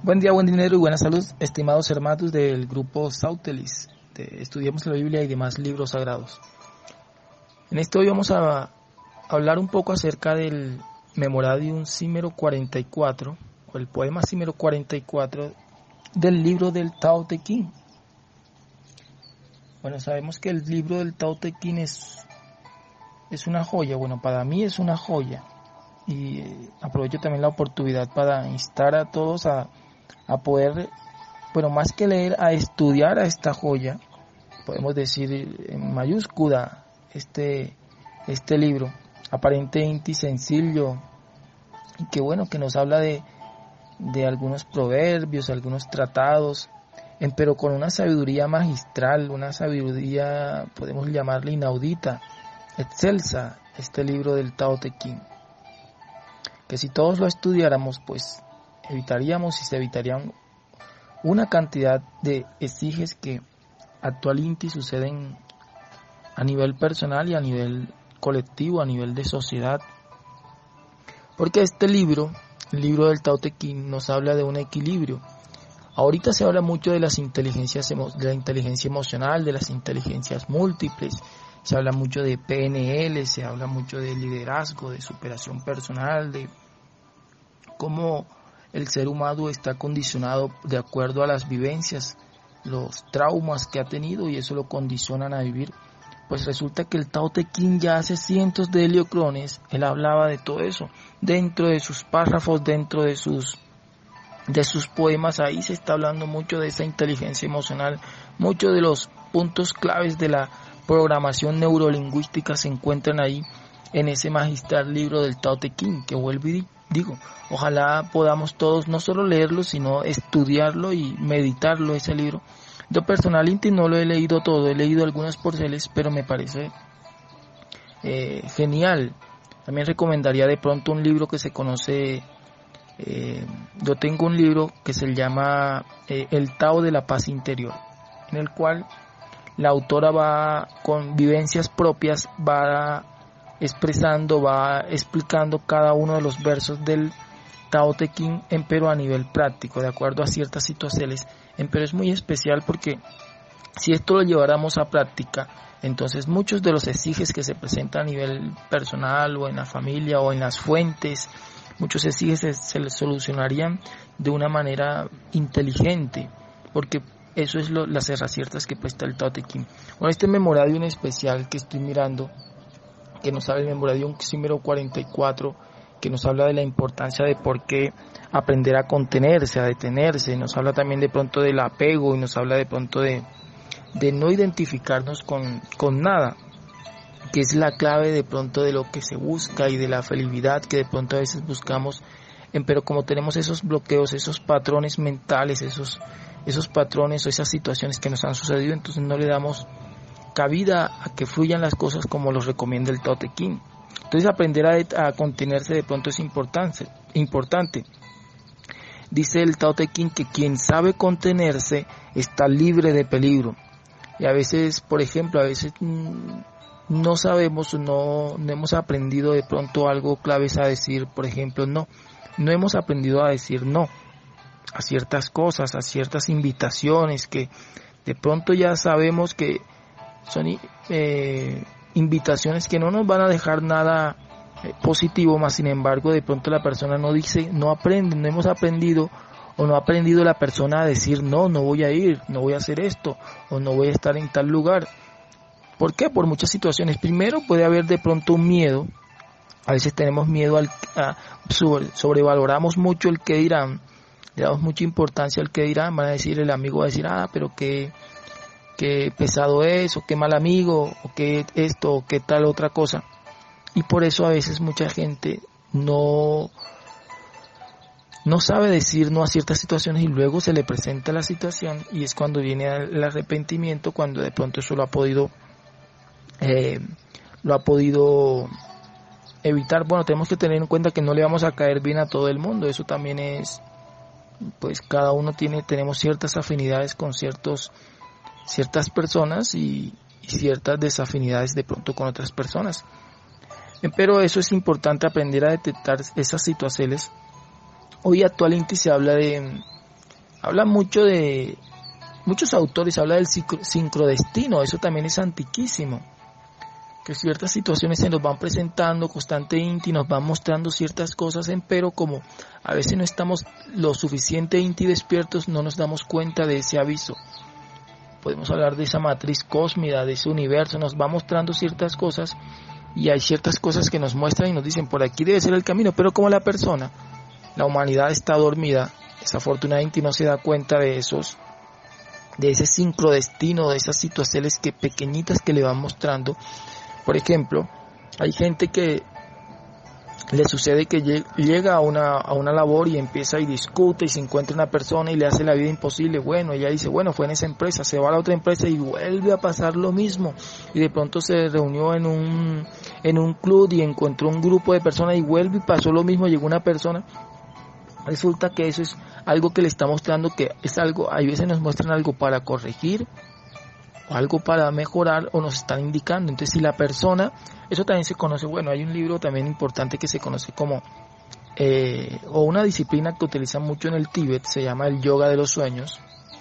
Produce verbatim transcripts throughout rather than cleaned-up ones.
Buen día, buen dinero y buena salud, estimados hermanos del grupo Sautelis, de Estudiemos la Biblia y demás libros sagrados. En este hoy vamos a hablar un poco acerca del Memoradium Címero cuarenta y cuatro, o el poema Címero cuarenta y cuatro del libro del Tao Te Ching. Bueno, sabemos que el libro del Tao Te Ching es, es una joya, bueno, para mí es una joya. Y eh, aprovecho también la oportunidad para instar a todos a a poder, bueno, más que leer, a estudiar a esta joya, podemos decir en mayúscula, este, este libro, aparentemente sencillo, y que bueno, que nos habla de, de algunos proverbios, algunos tratados, en, pero con una sabiduría magistral, una sabiduría, podemos llamarla inaudita, excelsa, este libro del Tao Te Ching, que si todos lo estudiáramos, pues evitaríamos y se evitarían una cantidad de exiges que actualmente suceden a nivel personal y a nivel colectivo, a nivel de sociedad. Porque este libro, el libro del Tao Te Ching, nos habla de un equilibrio. Ahorita se habla mucho de las inteligencias, de la inteligencia emocional, de las inteligencias múltiples, se habla mucho de P N L, se habla mucho de liderazgo, de superación personal, de cómo el ser humano está condicionado de acuerdo a las vivencias, los traumas que ha tenido, y eso lo condicionan a vivir. Pues resulta que el Tao Te Ching ya hace cientos de heliocrones, él hablaba de todo eso, dentro de sus párrafos, dentro de sus, de sus poemas, ahí se está hablando mucho de esa inteligencia emocional, muchos de los puntos claves de la programación neurolingüística se encuentran ahí en ese magistral libro del Tao Te Ching, que vuelvo y digo, ojalá podamos todos no solo leerlo, sino estudiarlo y meditarlo, ese libro. Yo personalmente no lo he leído todo, he leído algunas porceles, pero me parece eh, genial. También recomendaría de pronto un libro que se conoce, eh, yo tengo un libro que se llama eh, El Tao de la Paz Interior, en el cual la autora va con vivencias propias, va expresando, va explicando cada uno de los versos del Tao Te Ching, pero a nivel práctico, de acuerdo a ciertas situaciones. Pero es muy especial porque si esto lo lleváramos a práctica, entonces muchos de los exiges que se presentan a nivel personal o en la familia o en las fuentes, muchos exiges se, se les solucionarían de una manera inteligente, porque eso es lo, las herramientas que presta el Tao Te Ching. Bueno, este memoradium especial que estoy mirando, que nos habla el Memoradium Címero cuarenta y cuatro, que nos habla de la importancia de por qué aprender a contenerse, a detenerse, nos habla también de pronto del apego y nos habla de pronto de, de no identificarnos con, con nada, que es la clave de pronto de lo que se busca y de la felicidad que de pronto a veces buscamos, pero como tenemos esos bloqueos, esos patrones mentales, esos, esos patrones o esas situaciones que nos han sucedido, entonces no le damos cabida a que fluyan las cosas como los recomienda el Tao Te Ching. Entonces aprender a, a contenerse de pronto es importante, importante. Dice el Tao Te Ching que quien sabe contenerse está libre de peligro. Y a veces, por ejemplo, a veces no sabemos, no, no hemos aprendido de pronto algo clave es a decir, por ejemplo, no. No hemos aprendido a decir no a ciertas cosas, a ciertas invitaciones que de pronto ya sabemos que son eh, invitaciones que no nos van a dejar nada eh, positivo, más sin embargo de pronto la persona no dice, no aprende, no hemos aprendido o no ha aprendido la persona a decir no, no voy a ir, no voy a hacer esto o no voy a estar en tal lugar. ¿Por qué? Por muchas situaciones. Primero puede haber de pronto un miedo, a veces tenemos miedo al, a, sobre, sobrevaloramos mucho el que dirán, le damos mucha importancia al que dirán, van a decir, el amigo va a decir, ah, pero que qué pesado es, o qué mal amigo, o qué esto, o qué tal otra cosa. Y por eso a veces mucha gente no, no sabe decir no a ciertas situaciones y luego se le presenta la situación y es cuando viene el arrepentimiento, cuando de pronto eso lo ha podido, eh, lo ha podido evitar. Bueno, tenemos que tener en cuenta que no le vamos a caer bien a todo el mundo, eso también es, pues cada uno tiene, tenemos ciertas afinidades con ciertos ciertas personas y, y ciertas desafinidades de pronto con otras personas. Pero eso es importante, aprender a detectar esas situaciones. Hoy actualmente se habla de, habla mucho de, muchos autores hablan del sincrodestino, eso también es antiquísimo, que ciertas situaciones se nos van presentando constantemente y nos van mostrando ciertas cosas, pero como a veces no estamos lo suficientemente despiertos, no nos damos cuenta de ese aviso. Podemos hablar de esa matriz cósmica, de ese universo, nos va mostrando ciertas cosas y hay ciertas cosas que nos muestran y nos dicen por aquí debe ser el camino, pero como la persona, la humanidad está dormida, desafortunadamente no se da cuenta de esos, de ese sincrodestino, de esas situaciones que pequeñitas que le van mostrando. Por ejemplo, hay gente que le sucede que llega a una, a una labor y empieza y discute y se encuentra una persona y le hace la vida imposible. Bueno, ella dice, bueno, fue en esa empresa, se va a la otra empresa y vuelve a pasar lo mismo. Y de pronto se reunió en un, en un club y encontró un grupo de personas y vuelve y pasó lo mismo, llegó una persona. Resulta que eso es algo que le está mostrando que es algo, hay veces nos muestran algo para corregir, o algo para mejorar, o nos están indicando. Entonces si la persona, eso también se conoce, bueno, hay un libro también importante que se conoce como eh, o una disciplina que utilizan mucho en el Tíbet, se llama el yoga de los sueños,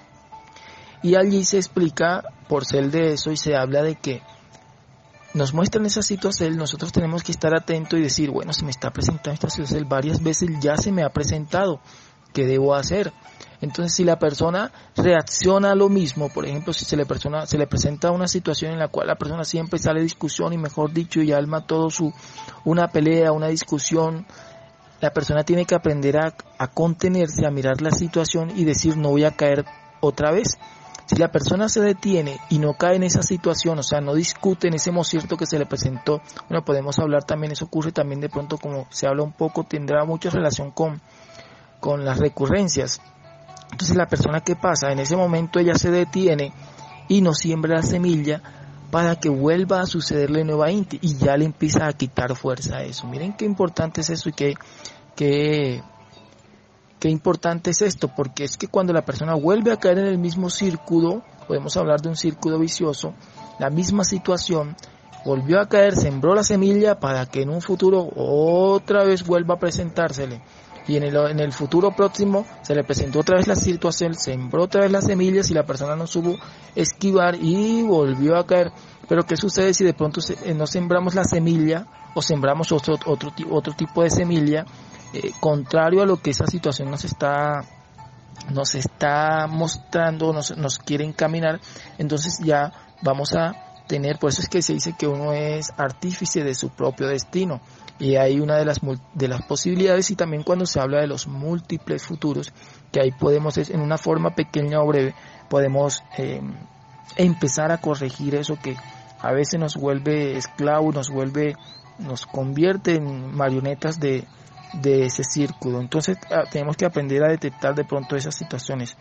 y allí se explica por ser de eso y se habla de que nos muestran esa situación, nosotros tenemos que estar atentos y decir, bueno, se me está presentando esta situación varias veces, ya se me ha presentado, ¿qué debo hacer? Entonces, si la persona reacciona a lo mismo, por ejemplo, si se le, persona, se le presenta una situación en la cual la persona siempre sale a discusión y mejor dicho, y alma todo su, una pelea, una discusión, la persona tiene que aprender a, a contenerse, a mirar la situación y decir, no voy a caer otra vez. Si la persona se detiene y no cae en esa situación, o sea, no discute en ese concierto que se le presentó, bueno, podemos hablar también, eso ocurre también de pronto, como se habla un poco, tendrá mucha relación con, con las recurrencias. Entonces la persona, ¿qué pasa? En ese momento ella se detiene y no siembra la semilla para que vuelva a sucederle nuevamente y ya le empieza a quitar fuerza a eso. Miren qué importante es eso y qué, qué, qué importante es esto, porque es que cuando la persona vuelve a caer en el mismo círculo, podemos hablar de un círculo vicioso, la misma situación, volvió a caer, sembró la semilla para que en un futuro otra vez vuelva a presentársele. Y en el, en el futuro próximo se le presentó otra vez la situación, sembró otra vez las semillas y la persona no supo esquivar y volvió a caer. Pero ¿qué sucede si de pronto se, eh, no sembramos la semilla o sembramos otro, otro, otro tipo de semilla eh, contrario a lo que esa situación nos está, nos está mostrando, nos, nos quiere encaminar? Entonces ya vamos a tener, por eso es que se dice que uno es artífice de su propio destino. Y hay una de las de las posibilidades, y también cuando se habla de los múltiples futuros, que ahí podemos, en una forma pequeña o breve, podemos eh, empezar a corregir eso que a veces nos vuelve esclavos, nos vuelve, nos convierte en marionetas de, de ese círculo. Entonces tenemos que aprender a detectar de pronto esas situaciones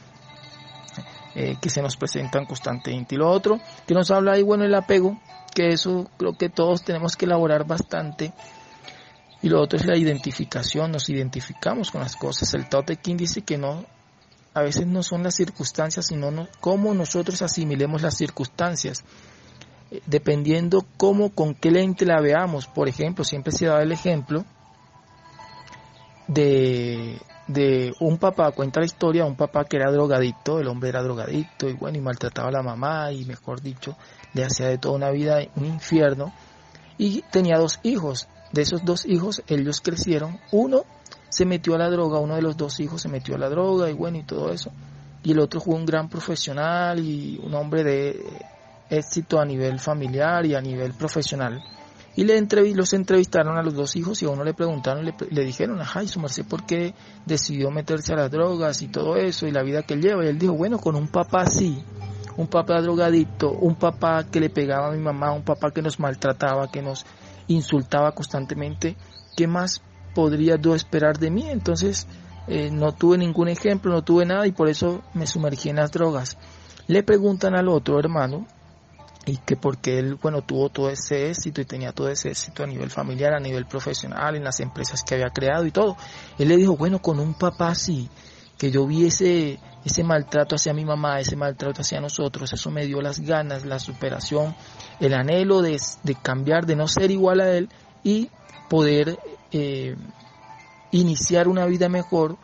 eh, que se nos presentan constantemente. Y lo otro que nos habla ahí, bueno, el apego, que eso creo que todos tenemos que elaborar bastante. Y lo otro es la identificación, nos identificamos con las cosas. El Tao Te Ching dice que no, a veces no son las circunstancias, sino no, cómo nosotros asimilemos las circunstancias, eh, dependiendo cómo, con qué lente la veamos. Por ejemplo, siempre se da el ejemplo de, de un papá, cuenta la historia, un papá que era drogadicto, el hombre era drogadicto y bueno, y maltrataba a la mamá y mejor dicho, le hacía de toda una vida un infierno, y tenía dos hijos. De esos dos hijos, ellos crecieron, uno se metió a la droga, uno de los dos hijos se metió a la droga y bueno, y todo eso, y el otro fue un gran profesional y un hombre de éxito a nivel familiar y a nivel profesional. Y le entrev- los entrevistaron a los dos hijos y a uno le preguntaron, le, le dijeron, ajá, y su merced, ¿por qué decidió meterse a las drogas y todo eso y la vida que él lleva? Y él dijo, bueno, con un papá así, un papá drogadicto, un papá que le pegaba a mi mamá, un papá que nos maltrataba, que nos insultaba constantemente, ¿qué más podría yo esperar de mí? Entonces eh, no tuve ningún ejemplo, no tuve nada y por eso me sumergí en las drogas. Le preguntan al otro hermano y que porque él, bueno, tuvo todo ese éxito y tenía todo ese éxito a nivel familiar, a nivel profesional, en las empresas que había creado y todo. Él le dijo, bueno, con un papá así, que yo vi ese, ese maltrato hacia mi mamá, ese maltrato hacia nosotros, eso me dio las ganas, la superación, el anhelo de, de cambiar, de no ser igual a él y poder eh, iniciar una vida mejor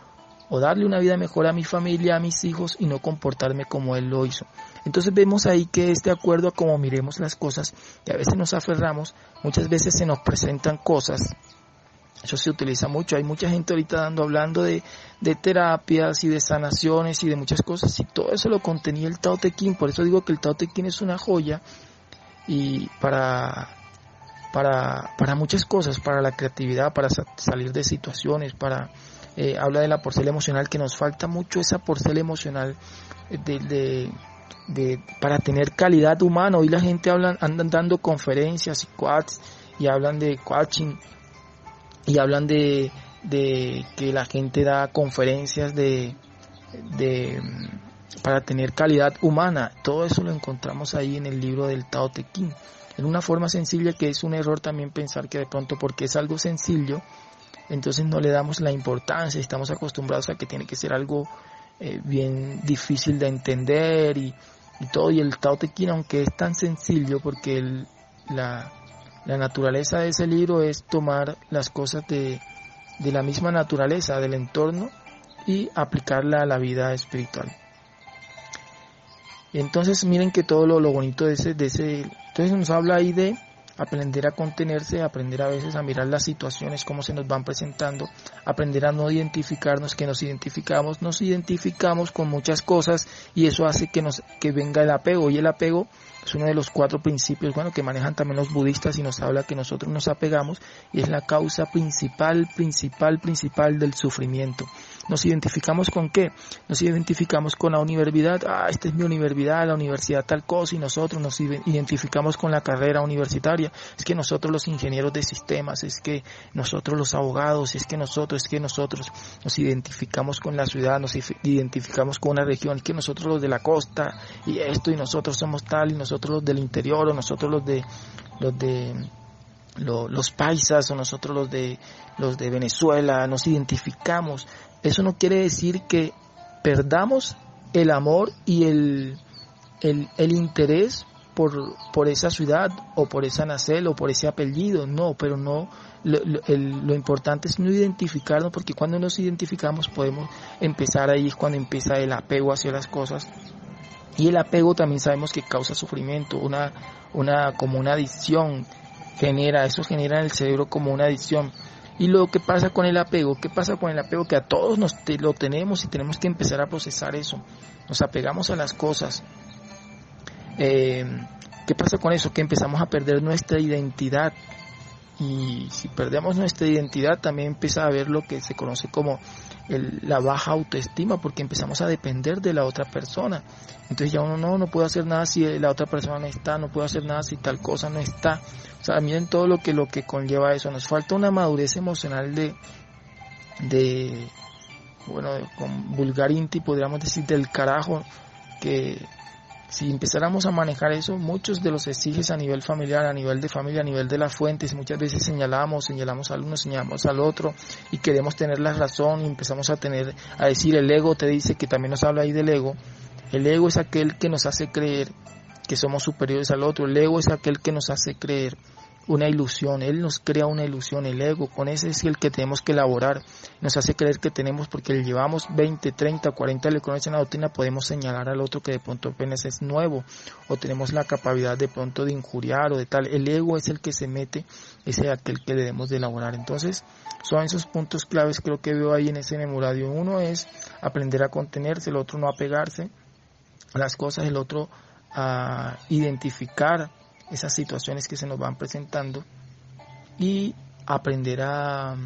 o darle una vida mejor a mi familia, a mis hijos y no comportarme como él lo hizo. Entonces vemos ahí que es de acuerdo a cómo miremos las cosas, que a veces nos aferramos, muchas veces se nos presentan cosas. Eso se utiliza mucho, hay mucha gente ahorita dando, hablando de, de terapias y de sanaciones y de muchas cosas, y todo eso lo contenía el Tao Te Ching. Por eso digo que el Tao Te Ching es una joya y para, para, para muchas cosas, para la creatividad, para sa- salir de situaciones, para eh, habla de la porcela emocional, que nos falta mucho esa porcela emocional de, de, de para tener calidad humana. Hoy la gente habla, andan dando conferencias y quads y hablan de coaching y hablan de, de que la gente da conferencias de, de para tener calidad humana. Todo eso lo encontramos ahí en el libro del Tao Te Ching. En una forma sencilla, que es un error también pensar que de pronto porque es algo sencillo, entonces no le damos la importancia. Estamos acostumbrados a que tiene que ser algo eh, bien difícil de entender y, y todo. Y el Tao Te Ching, aunque es tan sencillo, porque el, la La naturaleza de ese libro es tomar las cosas de, de la misma naturaleza, del entorno, y aplicarla a la vida espiritual. Entonces miren que todo lo, lo bonito de ese, de ese, entonces nos habla ahí de aprender a contenerse, aprender a veces a mirar las situaciones, cómo se nos van presentando, aprender a no identificarnos, que nos identificamos, nos identificamos con muchas cosas y eso hace que nos, que venga el apego. Y el apego es uno de los cuatro principios, bueno, que manejan también los budistas y nos habla que nosotros nos apegamos y es la causa principal, principal, principal del sufrimiento. ¿Nos identificamos con qué? Nos identificamos con la universidad, ah, esta es mi universidad, la universidad tal cosa, y nosotros nos identificamos con la carrera universitaria, es que nosotros los ingenieros de sistemas, es que nosotros los abogados, es que nosotros, es que nosotros nos identificamos con la ciudad, nos identificamos con una región, es que nosotros los de la costa, y esto, y nosotros somos tal, y nosotros los del interior, o nosotros los de, los de, los, los paisas, o nosotros los de, los de Venezuela, nos identificamos. Eso no quiere decir que perdamos el amor y el, el, el interés por, por esa ciudad o por esa nacel o por ese apellido, no, pero no, lo, lo, el, lo importante es no identificarnos, porque cuando nos identificamos podemos empezar ahí, es cuando empieza el apego hacia las cosas. Y el apego también sabemos que causa sufrimiento, una, una, como una adicción genera, eso genera en el cerebro como una adicción. Y lo que pasa con el apego, ¿qué pasa con el apego? Que a todos nos te, lo tenemos y tenemos que empezar a procesar eso. Nos apegamos a las cosas. Eh, ¿Qué pasa con eso? Que empezamos a perder nuestra identidad. Y si perdemos nuestra identidad, también empieza a haber lo que se conoce como el, la baja autoestima, porque empezamos a depender de la otra persona. Entonces ya uno no, no puede hacer nada si la otra persona no está, no puede hacer nada si tal cosa no está. O sea, miren todo lo que lo que conlleva eso. Nos falta una madurez emocional de, de bueno, de, con vulgar inti, podríamos decir, del carajo, que si empezáramos a manejar eso, muchos de los exiges a nivel familiar, a nivel de familia, a nivel de las fuentes, muchas veces señalamos, señalamos al uno, señalamos al otro y queremos tener la razón y empezamos a tener, a decir, el ego te dice, que también nos habla ahí del ego. El ego es aquel que nos hace creer que somos superiores al otro. El ego es aquel que nos hace creer una ilusión. Él nos crea una ilusión, el ego. Con ese es el que tenemos que elaborar. Nos hace creer que tenemos, porque le llevamos veinte, treinta, cuarenta lecciones en la doctrina, podemos señalar al otro que de pronto apenas es nuevo, o tenemos la capacidad de pronto de injuriar o de tal. El ego es el que se mete, ese es aquel que debemos de elaborar. Entonces, son esos puntos claves creo que veo ahí en ese memoradium. Uno es aprender a contenerse, el otro no apegarse a las cosas, el otro a identificar esas situaciones que se nos van presentando y aprender a,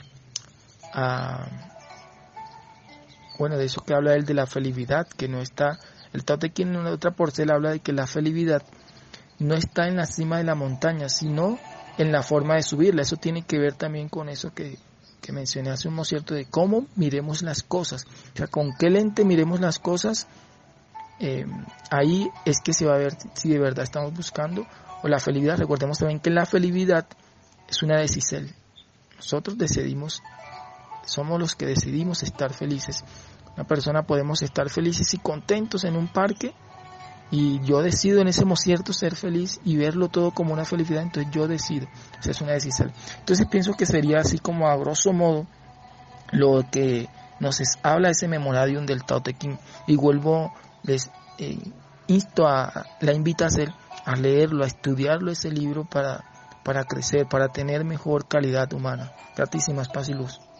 a bueno, de eso que habla él de la felicidad, que no está, el Tao Te Ching en una otra porcela habla de que la felicidad no está en la cima de la montaña, sino en la forma de subirla. Eso tiene que ver también con eso que, que mencioné hace un momento, cierto, de cómo miremos las cosas, o sea, con qué lente miremos las cosas. Eh, ahí es que se va a ver si de verdad estamos buscando o la felicidad. Recordemos también que la felicidad es una decisión. Nosotros decidimos, somos los que decidimos estar felices. Una persona podemos estar felices y contentos en un parque y yo decido en ese momento ser feliz y verlo todo como una felicidad, entonces yo decido. Esa es una decisión. Entonces pienso que sería así como a grosso modo lo que nos es- habla ese memoradium del Tao Te Ching. Y vuelvo, les eh, insto a, la invito a hacer, a leerlo, a estudiarlo ese libro para, para crecer, para tener mejor calidad humana. Gratísimas, paz y luz.